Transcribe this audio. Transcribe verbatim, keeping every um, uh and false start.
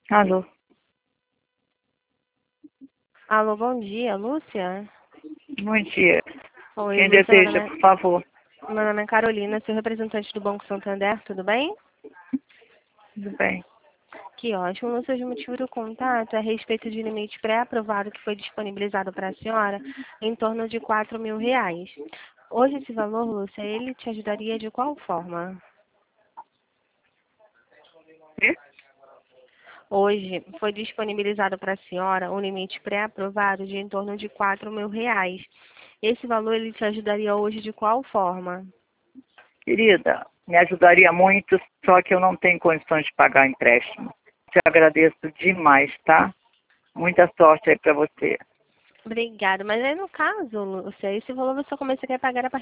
Alô? Alô, bom dia, Lúcia? Bom dia. Oi, Quem Lúcia, meu deseja, nome por favor? é, meu nome é Carolina, sou representante do Banco Santander, tudo bem? Tudo bem. Que ótimo, Lúcia, o motivo do contato é a respeito de limite pré-aprovado que foi disponibilizado para a senhora em torno de quatro mil reais. Hoje esse valor, Lúcia, ele te ajudaria de qual forma? E? Hoje foi disponibilizado para a senhora um limite pré-aprovado de em torno de quatro mil reais. Esse valor ele te ajudaria hoje de qual forma? Querida, me ajudaria muito, só que eu não tenho condições de pagar empréstimo. Te agradeço demais, tá? Muita sorte aí para você. Obrigada, mas aí no caso, Lúcia, esse valor você começaria a pagar a partir